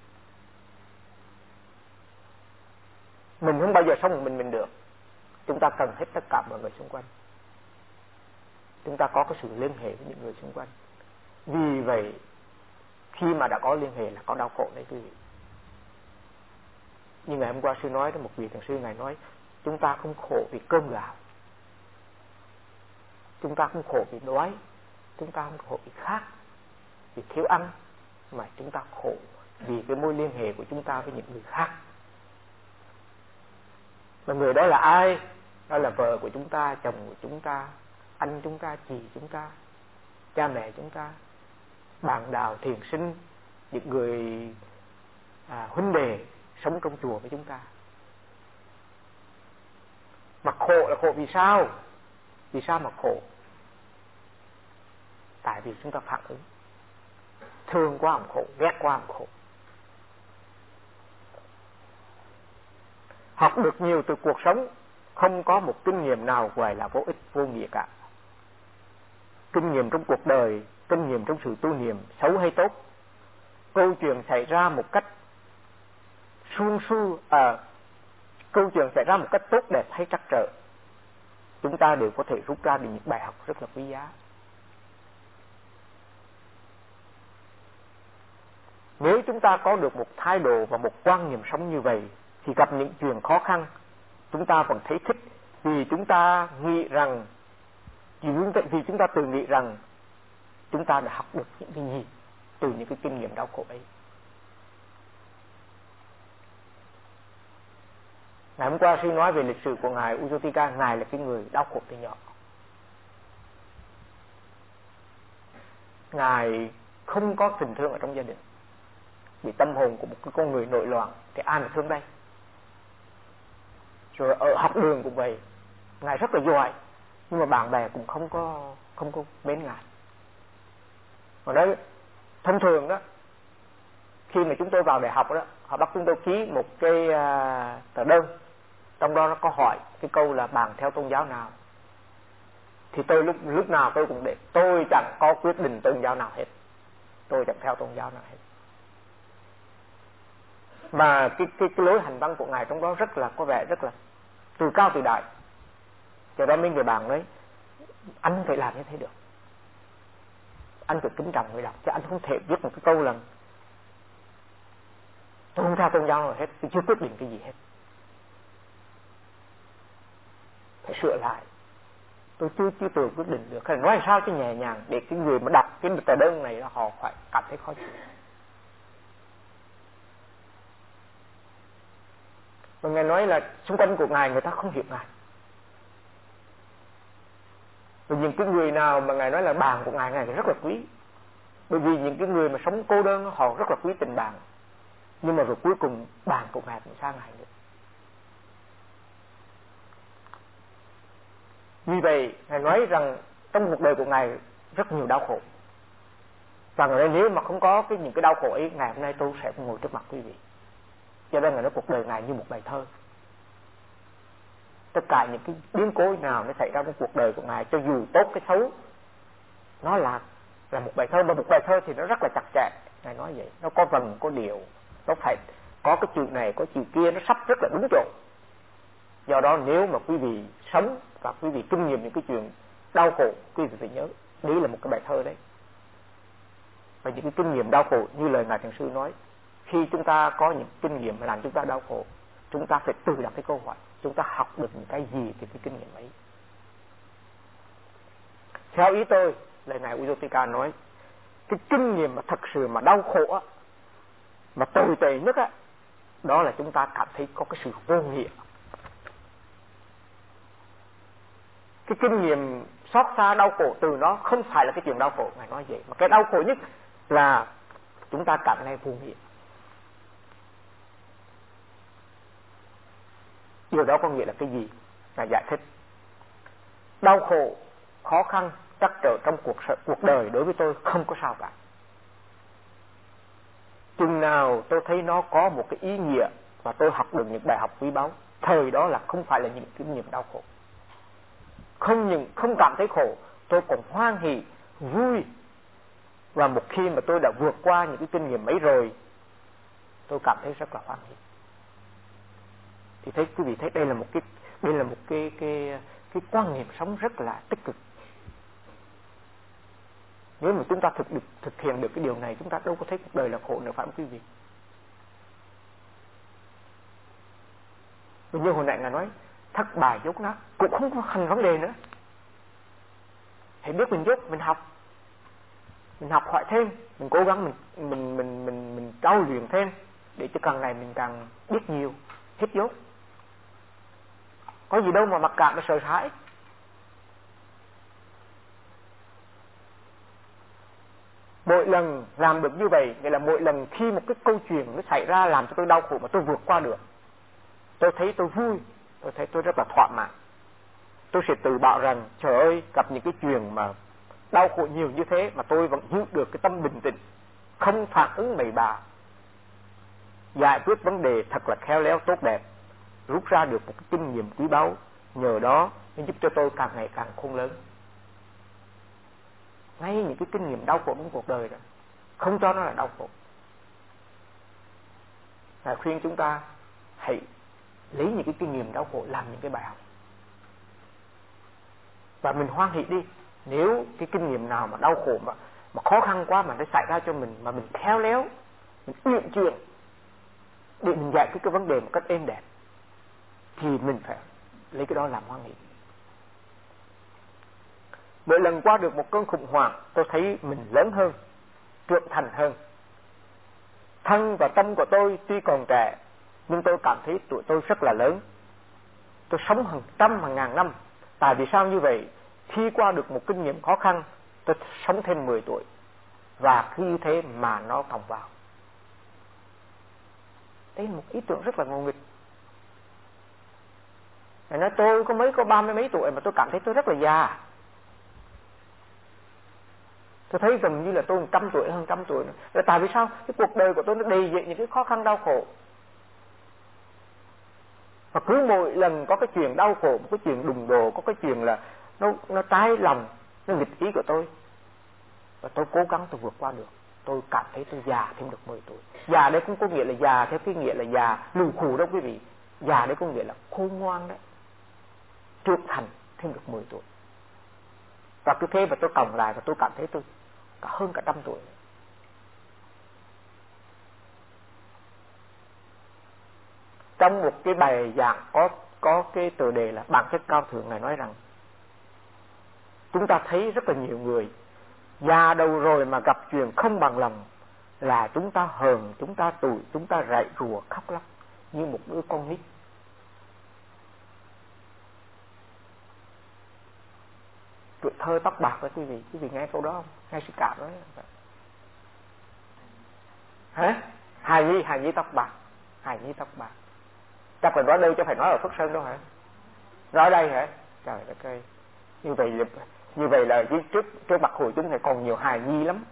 Mình không bao giờ sống một mình được. Chúng ta cần hết tất cả mọi người xung quanh. Chúng ta có cái sự liên hệ với những người xung quanh. Vì vậy khi mà đã có liên hệ là có đau khổ đấy quý vị. Như ngày hôm qua sư nói đó, một vị thiền sư ngài nói, chúng ta không khổ vì cơm gạo, chúng ta không khổ vì đói, chúng ta không khổ vì khát, vì thiếu ăn, mà chúng ta khổ vì cái mối liên hệ của chúng ta với những người khác. Và người đó là ai? Đó là vợ của chúng ta, chồng của chúng ta, anh chúng ta, chị chúng ta, cha mẹ chúng ta, bạn đạo thiền sinh, những người huynh đệ sống trong chùa với chúng ta. Mà khổ là khổ vì sao? Vì sao mà khổ? Tại vì chúng ta phản ứng. Thương quá mà khổ, ghét quá mà khổ. Học được nhiều từ cuộc sống, không có một kinh nghiệm nào gọi là vô ích, vô nghĩa cả. Kinh nghiệm trong cuộc đời, kinh nghiệm trong sự tu niệm, xấu hay tốt, câu chuyện xảy ra một cách câu chuyện xảy ra một cách tốt đẹp hay trắc trở, chúng ta đều có thể rút ra được những bài học rất là quý giá. Nếu chúng ta có được một thái độ và một quan niệm sống như vậy, thì gặp những chuyện khó khăn, chúng ta vẫn thấy thích, vì chúng ta nghĩ rằng, vì chúng ta tự nghĩ rằng chúng ta đã học được những cái gì từ những cái kinh nghiệm đau khổ ấy. Ngày hôm qua sư nói về lịch sử của ngài Ujjwala, ngài là cái người đau khổ từ nhỏ. Ngài không có tình thương ở trong gia đình, vì tâm hồn của một cái con người nội loạn thì ai mà thương đây. Rồi ở học đường cũng vậy, ngài rất là giỏi, nhưng mà bạn bè cũng không có mến ngài. Còn đấy, thông thường đó, khi mà chúng tôi vào đại học đó, họ bắt chúng tôi ký một cái tờ đơn, trong đó nó có hỏi cái câu là bạn theo tôn giáo nào. Thì tôi lúc nào tôi cũng để tôi chẳng có quyết định tôn giáo nào hết, tôi chẳng theo tôn giáo nào hết. Mà cái lối hành văn của ngài trong đó rất là có vẻ rất là từ cao từ đại. Cho đó mấy người bạn nói, anh phải làm như thế được, anh phải kính trọng người đọc, chứ anh không thể viết một cái câu là tôi không theo tôn giáo nào hết, tôi chưa quyết định cái gì hết, phải sửa lại, tôi chưa tự quyết định được. Nói sao cho nhẹ nhàng để cái người mà đọc cái tờ đơn này họ phải cảm thấy khó chịu. Và ngài nói là xung quanh của ngài người ta không hiểu ngài. Và những cái người nào mà ngài nói là bạn của ngài rất là quý. Bởi vì những cái người mà sống cô đơn họ rất là quý tình bạn. Nhưng mà rồi cuối cùng bạn của ngài cũng xa ngài nữa. Vì vậy ngài nói rằng trong cuộc đời của ngài rất nhiều đau khổ. Và ngài nói nếu mà không có những cái đau khổ ấy, ngày hôm nay tôi sẽ không ngồi trước mặt quý vị. Cho nên ngài nói cuộc đời ngài như một bài thơ. Tất cả những cái biến cố nào nó xảy ra trong cuộc đời của ngài, cho dù tốt cái xấu, nó là một bài thơ. Mà một bài thơ thì nó rất là chặt chẽ. Ngài nói vậy, nó có vần, có điệu, nó phải có cái chữ này, có chữ kia, nó sắp rất là đúng chỗ. Do đó nếu mà quý vị sống và quý vị kinh nghiệm những cái chuyện đau khổ, quý vị phải nhớ, đấy là một cái bài thơ đấy. Và những cái kinh nghiệm đau khổ như lời ngài thiền sư nói, khi chúng ta có những kinh nghiệm mà làm chúng ta đau khổ, chúng ta phải tự đặt cái câu hỏi, chúng ta học được những cái gì từ cái kinh nghiệm ấy. Theo ý tôi, lời ngài Ujjwala nói, cái kinh nghiệm mà thật sự mà đau khổ á, mà tồi tệ nhất á, đó là chúng ta cảm thấy có cái sự vô nghĩa. Cái kinh nghiệm xót xa đau khổ từ nó không phải là cái chuyện đau khổ, ngài nói vậy, mà cái đau khổ nhất là chúng ta cảm thấy vô nghĩa. Điều đó có nghĩa là cái gì? Ngài giải thích. Đau khổ, khó khăn, trắc trở trong cuộc đời đối với tôi không có sao cả. Chừng nào tôi thấy nó có một cái ý nghĩa và tôi học được những bài học quý báu, thời đó là không phải là những kinh nghiệm đau khổ. Không cảm thấy khổ, tôi còn hoan hỉ, vui. Và một khi mà tôi đã vượt qua những cái kinh nghiệm ấy rồi, tôi cảm thấy rất là hoan hỉ. Thì thấy quý vị thấy đây là một cái quan niệm sống rất là tích cực. Nếu mà chúng ta thực hiện được cái điều này, chúng ta đâu có thấy cuộc đời là khổ nữa, phải không quý vị? Vì như hồi nãy ngài nói, thất bại dốt nát cũng không có thành vấn đề nữa. Hãy biết mình dốt, mình học. mình học hỏi thêm, mình cố gắng mình trau luyện thêm để cho càng ngày mình càng biết nhiều, hết dốt. Có gì đâu mà mặc cảm và sợ hãi. Mỗi lần làm được như vậy, nghĩa là mỗi lần khi một cái câu chuyện nó xảy ra làm cho tôi đau khổ mà tôi vượt qua được, tôi thấy tôi vui, tôi thấy tôi rất là thỏa mãn. Tôi sẽ tự bảo rằng trời ơi, gặp những cái chuyện mà đau khổ nhiều như thế mà tôi vẫn giữ được cái tâm bình tĩnh, không phản ứng bậy bạ, giải quyết vấn đề thật là khéo léo tốt đẹp, rút ra được một cái kinh nghiệm quý báu. Nhờ đó nó giúp cho tôi càng ngày càng khôn lớn. Ngay những cái kinh nghiệm đau khổ trong cuộc đời đó, không cho nó là đau khổ. Và khuyên chúng ta hãy lấy những cái kinh nghiệm đau khổ làm những cái bài học. Và mình hoan hỷ đi. Nếu cái kinh nghiệm nào mà đau khổ mà khó khăn quá mà nó xảy ra cho mình, mà mình khéo léo, mình uyển chuyển để mình giải quyết cái vấn đề một cách êm đẹp, thì mình phải lấy cái đó làm hoan hỷ. Mỗi lần qua được một cơn khủng hoảng, tôi thấy mình lớn hơn, trưởng thành hơn. Thân và tâm của tôi tuy còn trẻ, nhưng tôi cảm thấy tuổi tôi rất là lớn. Tôi sống hàng trăm hàng ngàn năm. Tại vì sao như vậy? Khi qua được một kinh nghiệm khó khăn, tôi sống thêm 10 tuổi. Và cứ như thế mà nó vòng vào. Đây là một ý tưởng rất là ngầu nghịch. Người nói tôi có 30 mấy tuổi mà tôi cảm thấy tôi rất là già. Tôi thấy gần như là tôi 100 tuổi, hơn 100 tuổi nữa. Là tại vì sao? Cái cuộc đời của tôi nó đầy dậy những cái khó khăn đau khổ. Và cứ mỗi lần có cái chuyện đau khổ, có cái chuyện đụng độ, có cái chuyện là nó trái lòng, nó nghịch ý của tôi, và tôi cố gắng tôi vượt qua được, tôi cảm thấy tôi già thêm được 10 tuổi. Già đây cũng có nghĩa là già theo cái nghĩa là già lù khù đâu quý vị. Già đây có nghĩa là khôn ngoan đấy, trưởng thành thêm được 10 tuổi. Và cứ thế mà tôi cộng lại và tôi cảm thấy tôi cả hơn cả 100 tuổi. Trong một cái bài giảng có cái tựa đề là bản chất cao thượng này nói rằng chúng ta thấy rất là nhiều người già đầu rồi mà gặp chuyện không bằng lòng là chúng ta hờn, chúng ta tủi, chúng ta rạy rùa khóc lóc như một đứa con nít. Tuổi thơ tóc bạc đó quý vị nghe câu đó không? Nghe sự cảm đó. Hả? Hài nhi tóc bạc. Chắc là nói đây chứ phải nói ở Phước Sơn đâu hả? Nói đây hả? Trời đất ơi. Như vậy là trước mặt hội chúng này còn nhiều hài nhi lắm.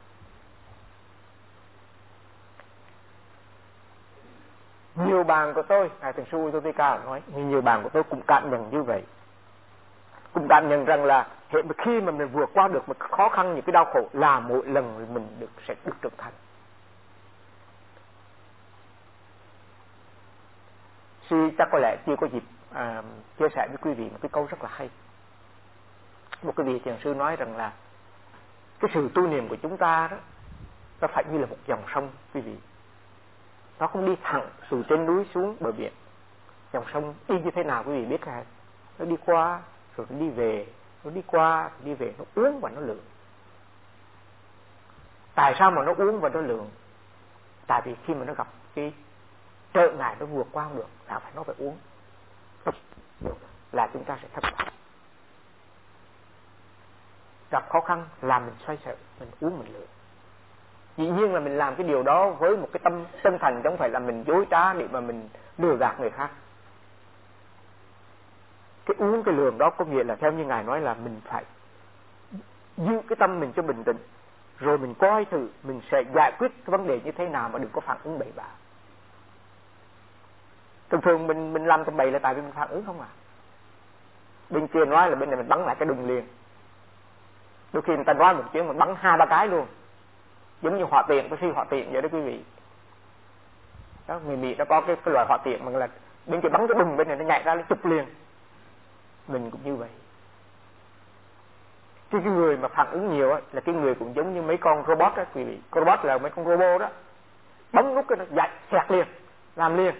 Nhiều bạn của tôi, Thầy Sư Utotika nói, nhiều bạn của tôi cũng cảm nhận như vậy. Cũng cảm nhận rằng là khi mà mình vượt qua được một khó khăn, những cái đau khổ là mỗi lần mình sẽ được trưởng thành. Sư chắc có lẽ chưa có dịp chia sẻ với quý vị một cái câu rất là hay. Một cái vị thiền sư nói rằng là cái sự tu niệm của chúng ta đó, nó phải như là một dòng sông quý vị. Nó không đi thẳng từ trên núi xuống bờ biển. Dòng sông đi như thế nào quý vị biết hả? Nó đi qua rồi nó đi về, nó đi qua rồi đi về, nó uống và nó lượng. Tại sao mà nó uống và nó lượng? Tại vì khi mà nó gặp cái trở ngại nó vượt qua không được là nó phải uống, là chúng ta sẽ thất bại. Gặp khó khăn là mình xoay sở, mình uống mình lượng. Dĩ nhiên là mình làm cái điều đó với một cái tâm chân thành, chứ không phải là mình dối trá để mà mình lừa gạt người khác. Cái uống cái lượng đó có nghĩa là theo như Ngài nói là mình phải giữ cái tâm mình cho bình tĩnh, rồi mình coi thử mình sẽ giải quyết cái vấn đề như thế nào mà đừng có phản ứng bậy bạ. Thường mình làm tầm bậy là tại vì mình phản ứng không à. Bên kia nói là bên này mình bắn lại cái đùng liền. Đôi khi người ta nói một tiếng mình bắn 2-3 cái luôn, giống như hỏa tiện, cái phi hỏa tiện vậy đó quý vị. Đó, người Mỹ nó có cái loại hỏa tiện mà là bên kia bắn cái đùng, bên này nó nhảy ra nó chụp liền. Mình cũng như vậy. Cái người mà phản ứng nhiều á, là cái người cũng giống như mấy con robot đó quý vị. Con robot là mấy con robot đó, bấm nút cái nó dạy xẹt liền, làm liền.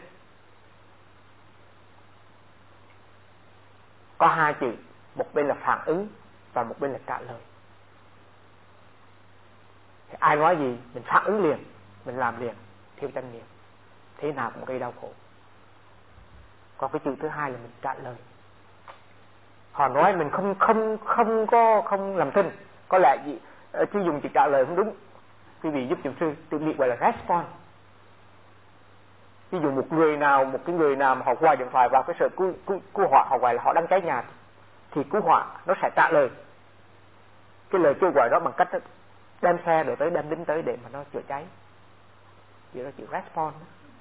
Có hai chữ, một bên là phản ứng và một bên là trả lời. Ai nói gì mình phản ứng liền, mình làm liền, thiếu chánh niệm, thế nào cũng gây đau khổ. Còn cái chữ thứ hai là mình trả lời. Họ nói mình không làm thinh, có lẽ gì chứ dùng chữ trả lời không đúng. Quý vị giúp chúng sư tự nghĩ gọi là response. Ví dụ một cái người nào mà họ gọi điện thoại vào cái sở cứu hỏa, họ gọi là họ đang cháy nhà, thì cứu hỏa nó sẽ trả lời cái lời kêu gọi đó bằng cách đem xe rồi tới, đem lính tới để mà nó chữa cháy. Chỉ là chữ response.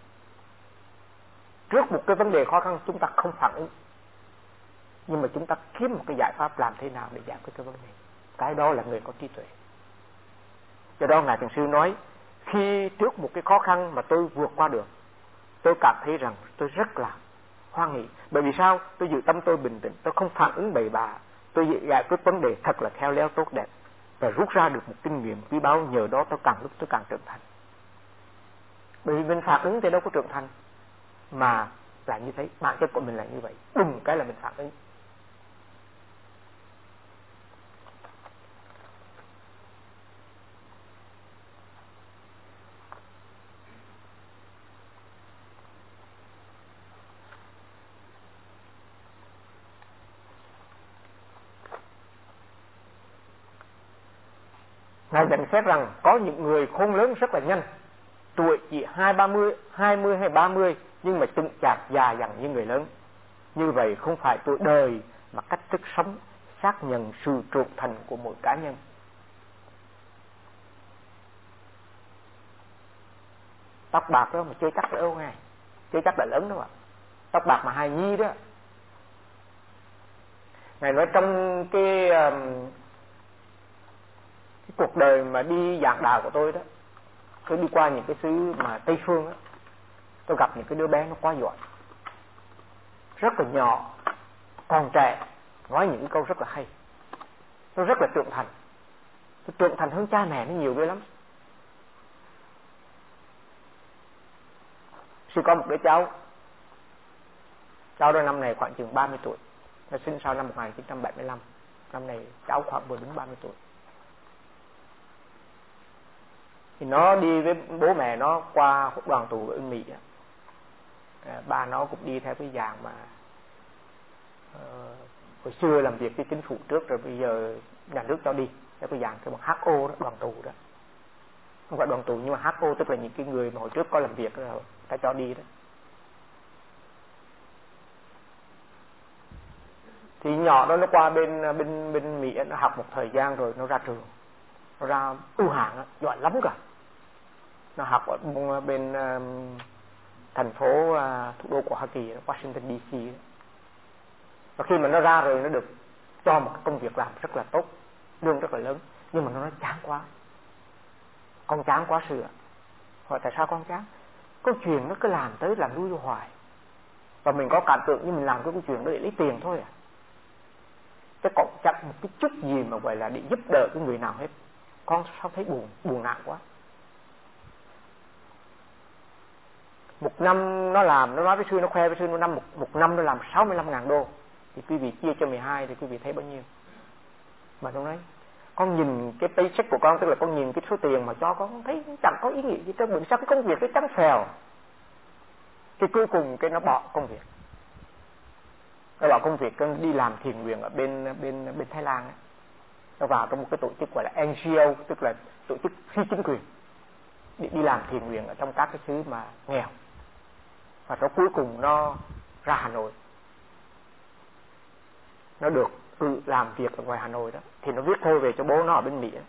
Trước một cái vấn đề khó khăn chúng ta không phản ứng, nhưng mà chúng ta kiếm một cái giải pháp làm thế nào để giải quyết cái vấn đề. Cái đó là người có trí tuệ. Do đó Ngài Thiền Sư nói, khi trước một cái khó khăn mà tôi vượt qua được, tôi cảm thấy rằng tôi rất là hoan hỷ. Bởi vì sao? Tôi giữ tâm tôi bình tĩnh, tôi không phản ứng bậy bạ, tôi giải quyết vấn đề thật là khéo léo tốt đẹp và rút ra được một kinh nghiệm quý báu. Nhờ đó tôi càng lúc tôi càng trưởng thành. Bởi vì mình phản ứng thì đâu có trưởng thành, mà là như thế, bản chất của mình là như vậy, đùng cái là mình phản ứng. Ngài nhận xét rằng có những người khôn lớn rất là nhanh, tuổi chỉ 20 hay 30, nhưng mà chững chạc già dặn như người lớn. Như vậy không phải tuổi đời, mà cách thức sống xác nhận sự trưởng thành của mỗi cá nhân. Tóc bạc đó mà chưa chắc là đâu nghe, chưa chắc là lớn đâu ạ. Tóc bạc mà hài nhi đó. Ngài nói trong cái cuộc đời mà đi giảng đạo của tôi đó, tôi đi qua những cái xứ mà Tây Phương đó, tôi gặp những cái đứa bé nó quá giỏi, rất là nhỏ, còn trẻ, nói những câu rất là hay, nó rất là trưởng thành, nó trưởng thành hơn cha mẹ nó nhiều ghê lắm. Sư có một đứa cháu đó năm này khoảng chừng 30 tuổi, nó sinh sau năm 1975, năm này cháu khoảng vừa đúng 30 tuổi. Thì nó đi với bố mẹ nó qua đoàn tù ở Mỹ. Ba nó cũng đi theo cái dạng mà hồi xưa làm việc với chính phủ trước, rồi bây giờ nhà nước cho đi theo cái dạng cái bằng HO đó, đoàn tù đó. Không phải đoàn tù nhưng mà HO tức là những cái người mà hồi trước có làm việc rồi ta cho đi đó. Thì nhỏ đó nó qua bên Mỹ, nó học một thời gian rồi nó ra trường, nó ra ưu hạng, giỏi lắm cả. Nó học ở bên thành phố thủ đô của Hoa Kỳ, Washington DC. Và khi mà nó ra rồi nó được cho một cái công việc làm rất là tốt, lương rất là lớn, nhưng mà nó nói chán quá, con chán quá sự ạ. Hỏi tại sao con chán? Câu chuyện nó cứ làm tới làm lui hoài, và mình có cảm tưởng như mình làm cái câu chuyện đó để lấy tiền thôi à, chứ còn chẳng một cái chút gì mà gọi là để giúp đỡ cái người nào hết. Con sao thấy buồn nản quá. Một năm nó làm, nó nói với sư, nó khoe với sư, nó một năm nó làm 65.000 đô. Thì quý vị chia cho 12 thì quý vị thấy bao nhiêu. Mà nó nói, con nhìn cái paycheck của con, tức là con nhìn cái số tiền mà cho con thấy chẳng có ý nghĩa gì trơn. Bởi sao cái công việc cái trắng phèo. Cái cuối cùng cái nó bỏ công việc. Nó bỏ công việc, đi làm thiền nguyện ở bên Thái Lan ấy. Nó vào trong một cái tổ chức gọi là NGO, tức là tổ chức phi chính quyền, đi làm thiền nguyện ở trong các cái xứ mà nghèo. Và sau cuối cùng nó ra Hà Nội, nó được tự làm việc ở ngoài Hà Nội đó. Thì nó viết thơ về cho bố nó ở bên Mỹ đó.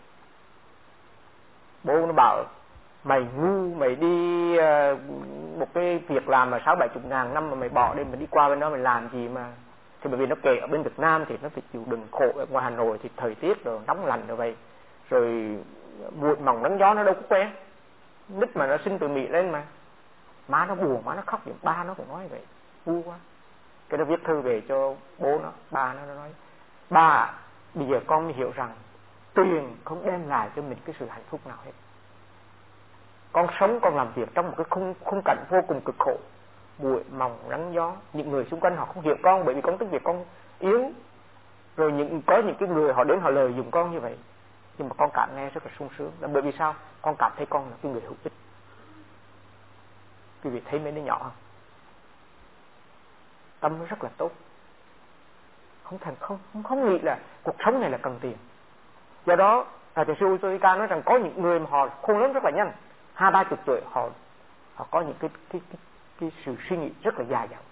Bố nó bảo mày ngu, mày đi một cái việc làm mà 60-70 ngàn năm mà mày bỏ đi, mày đi qua bên đó mày làm gì mà. Thì bởi vì nó kể ở bên Việt Nam thì nó phải chịu đựng khổ, ở ngoài Hà Nội thì thời tiết rồi nóng lạnh rồi vậy, rồi bụi mỏng nắng gió nó đâu có quen. Nít mà nó sinh từ Mỹ lên mà má nó buồn, má nó khóc, vậy ba nó cũng nói vậy, ngu quá. Cái nó viết thư về cho bố nó, ba nó nói ba, bây giờ con mới hiểu rằng tiền không đem lại cho mình cái sự hạnh phúc nào hết. Con sống, con làm việc trong một cái khung cảnh vô cùng cực khổ, bụi mỏng nắng gió, những người xung quanh họ không hiểu con bởi vì con tiếng Việt con yếu, rồi có những cái người họ đến họ lời dùng con như vậy. Nhưng mà con cảm nghe rất là sung sướng. Là bởi vì sao? Con cảm thấy con là cái người hữu ích. Quý vị thấy mấy đứa nhỏ không? Tâm nó rất là tốt. Không nghĩ là cuộc sống này là cần tiền. Do đó Thiền sư Utoika nói rằng có những người mà họ khôn lớn rất là nhanh, 20-30 tuổi họ có những cái sự suy nghĩ rất là dài dẳng.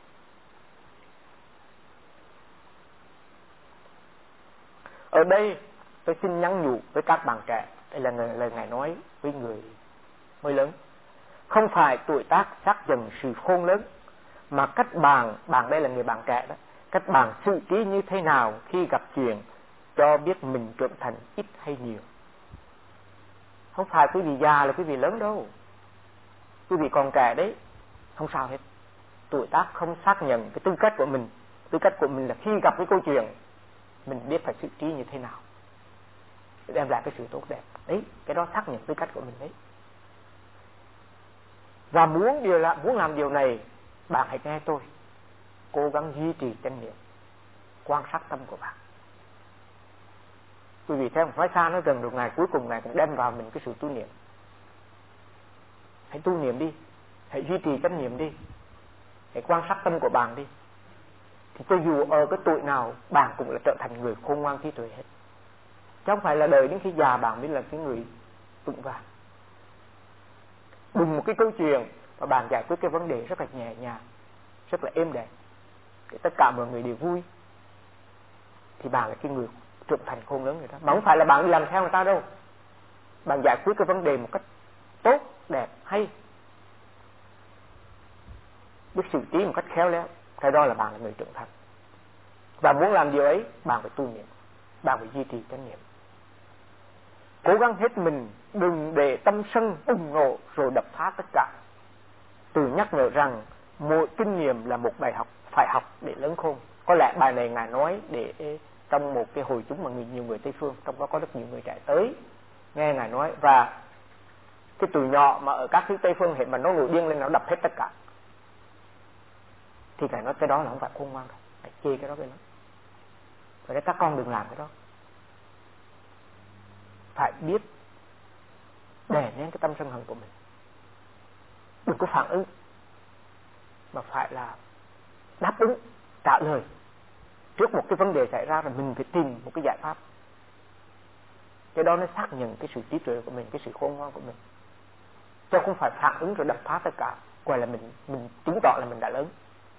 Ở đây tôi xin nhắn nhủ với các bạn trẻ, đây là lời Ngài nói với người mới lớn. Không phải tuổi tác xác nhận sự khôn lớn, mà cách bạn đây là người bạn trẻ đó, cách bạn xử trí như thế nào khi gặp chuyện cho biết mình trưởng thành ít hay nhiều. Không phải quý vị già là quý vị lớn đâu, quý vị còn trẻ đấy, không sao hết. Tuổi tác không xác nhận cái tư cách của mình. Tư cách của mình là khi gặp cái câu chuyện mình biết phải xử trí như thế nào để đem lại cái sự tốt đẹp. Đấy, cái đó xác nhận tư cách của mình đấy. Và muốn làm điều này, bạn hãy nghe tôi, cố gắng duy trì chánh niệm, quan sát tâm của bạn. Quý vị thấy không, nói xa nói gần được, ngày cuối cùng Ngài cũng đem vào mình cái sự tu niệm. Hãy tu niệm đi, hãy duy trì chánh niệm đi, hãy quan sát tâm của bạn đi. Thì cho dù ở cái tuổi nào, bạn cũng là trở thành người khôn ngoan trí tuệ hết. Chứ không phải là đợi đến khi già bạn mới là cái người vững vàng. Đừng một cái câu chuyện và bạn giải quyết cái vấn đề rất là nhẹ nhàng, rất là êm đẹp, để tất cả mọi người đều vui, thì bạn là cái người trưởng thành khôn lớn người đó. Mà không phải là bạn đi làm theo người ta đâu. Bạn giải quyết cái vấn đề một cách tốt, đẹp, hay, biết xử trí một cách khéo léo, cái đó là bạn là người trưởng thành. Và muốn làm điều ấy, bạn phải tu niệm, bạn phải duy trì chánh niệm, cố gắng hết mình, đừng để tâm sân bùng nổ rồi đập phá tất cả. Từ nhắc nhở rằng mỗi kinh nghiệm là một bài học, phải học để lớn khôn. Có lẽ bài này Ngài nói để trong một cái hội chúng mà nhiều người Tây Phương, trong đó có rất nhiều người trẻ tới nghe Ngài nói, và cái tụi nhỏ mà ở các thứ Tây Phương hiện mà nó nổi điên lên, nó đập hết tất cả, thì Ngài nói cái đó là không phải khôn ngoan đâu, phải chê cái đó với nó. Vậy các con đừng làm cái đó. Phải biết đè nén cái tâm sân hận của mình, đừng có phản ứng, mà phải là đáp ứng, trả lời trước một cái vấn đề xảy ra, rồi mình phải tìm một cái giải pháp. Cái đó nó xác nhận cái sự trí tuệ của mình, cái sự khôn ngoan của mình, chứ không phải phản ứng rồi đập phá tất cả, gọi là mình chứng tỏ là mình đã lớn.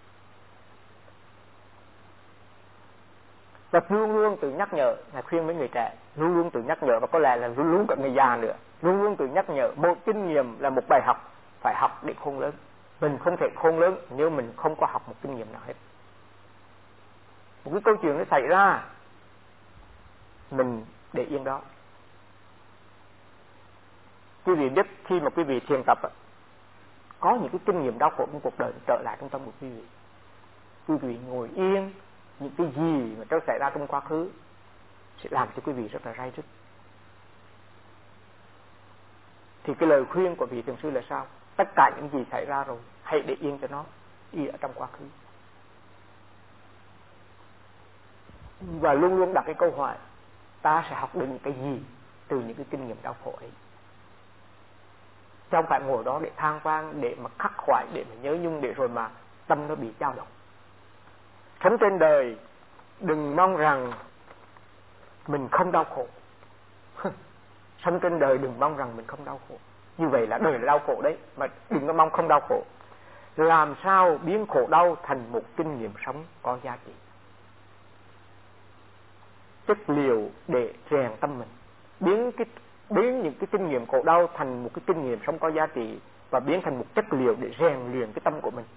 Và luôn luôn tự nhắc nhở, Ngài khuyên mấy người trẻ luôn luôn tự nhắc nhở, và có lẽ là luôn luôn cả người già nữa, luôn luôn tự nhắc nhở một kinh nghiệm là một bài học, phải học để khôn lớn. Mình không thể khôn lớn nếu mình không có học một kinh nghiệm nào hết. Một cái câu chuyện nó xảy ra, mình để yên đó. Quý vị biết khi mà quý vị thiền tập, có những cái kinh nghiệm đau khổ trong cuộc đời trở lại trong tâm của quý vị. Quý vị ngồi yên, những cái gì mà xảy ra trong quá khứ sẽ làm cho quý vị rất là ray rứt. Thì cái lời khuyên của vị thiền sư là sao? Tất cả những gì xảy ra rồi, hãy để yên cho nó đi ở trong quá khứ. Và luôn luôn đặt cái câu hỏi, ta sẽ học được những cái gì từ những cái kinh nghiệm đau khổ ấy. Chứ không phải ngồi đó để than vang, để mà khắc khoải, để mà nhớ nhung, để rồi mà tâm nó bị dao động. Sống trên đời đừng mong rằng mình không đau khổ. Sống trên đời đừng mong rằng mình không đau khổ. Như vậy là đời là đau khổ đấy, mà đừng có mong không đau khổ. Làm sao biến khổ đau thành một kinh nghiệm sống có giá trị, chất liệu để rèn tâm mình, biến những cái kinh nghiệm khổ đau thành một cái kinh nghiệm sống có giá trị, và biến thành một chất liệu để rèn luyện cái tâm của mình.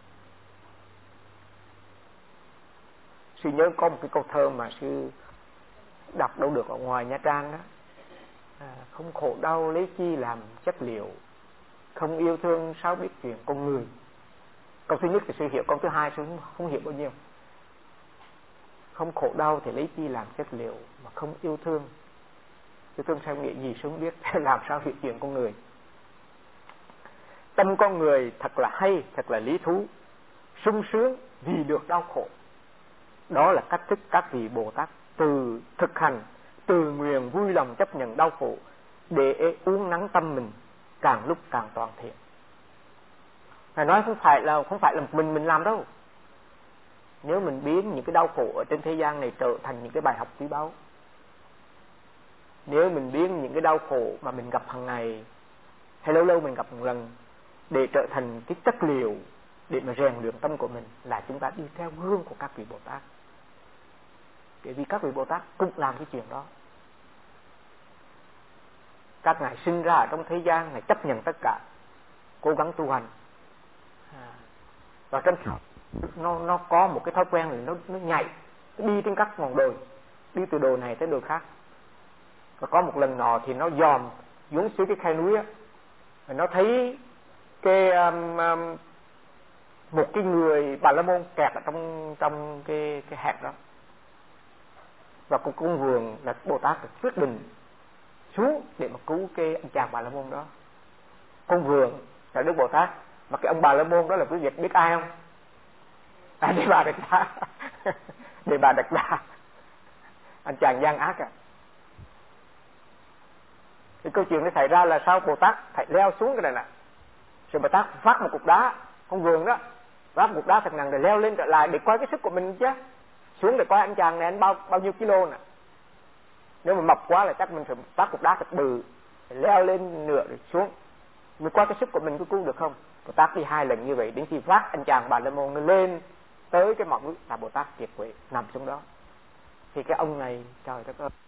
Sư nhớ có một cái câu thơ mà sư đọc đâu được ở ngoài Nha Trang đó, không khổ đau lấy chi làm chất liệu, không yêu thương sao biết chuyện con người. Câu thứ nhất thì sư hiểu, câu thứ hai sư không hiểu bao nhiêu. Không khổ đau thì lấy chi làm chất liệu, mà không yêu thương sao nghĩa gì sư không biết. Làm sao hiểu chuyện con người. Tâm con người thật là hay, thật là lý thú, sung sướng vì được đau khổ. Đó là cách thức các vị Bồ Tát từ thực hành tự nguyện vui lòng chấp nhận đau khổ để uốn nắn tâm mình càng lúc càng toàn thiện. Ngài nói không phải là một mình làm đâu. Nếu mình biến những cái đau khổ ở trên thế gian này trở thành những cái bài học quý báu, nếu mình biến những cái đau khổ mà mình gặp hàng ngày hay lâu lâu mình gặp một lần để trở thành cái chất liệu để mà rèn luyện tâm của mình, là chúng ta đi theo gương của các vị Bồ Tát. Bởi vì các vị Bồ Tát cũng làm cái chuyện đó. Các ngài sinh ra ở trong thế gian, ngài chấp nhận tất cả, cố gắng tu hành. Và trong nó có một cái thói quen là nó nhảy, nó đi trên các ngọn đồi, đi từ đồi này tới đồi khác. Và có một lần nọ thì nó dòm xuống dưới cái khe núi á, và nó thấy cái một cái người Bà La Môn kẹt ở trong cái hẹp đó. Và cùng cung vườn là Bồ Tát quyết định xuống để mà cứu cái anh chàng Bà La Môn đó. Cung vườn là Đức Bồ Tát, mà cái ông Bà La Môn đó là quý vị biết ai không? Đề Bà Đạt Đa. Đề Bà Đạt Đa, anh chàng gian ác à. Thì câu chuyện nó xảy ra là sao? Bồ Tát phải leo xuống cái này nè, rồi Bồ Tát phát một cục đá, con vườn đó phát một cục đá thật nặng để leo lên trở lại để coi cái sức của mình chứ, xuống để coi anh chàng này anh bao nhiêu kilo nè. Nếu mà mập quá là chắc mình phải phát cục đá thật bự, leo lên nửa rồi xuống, mình coi cái sức của mình có cứu được không. Bồ Tát đi 2 lần như vậy, đến khi phát anh chàng Bà La Môn nó lên tới cái ngọn núi là Bồ Tát kiệt quệ nằm xuống đó. Thì cái ông này trời đất ơi,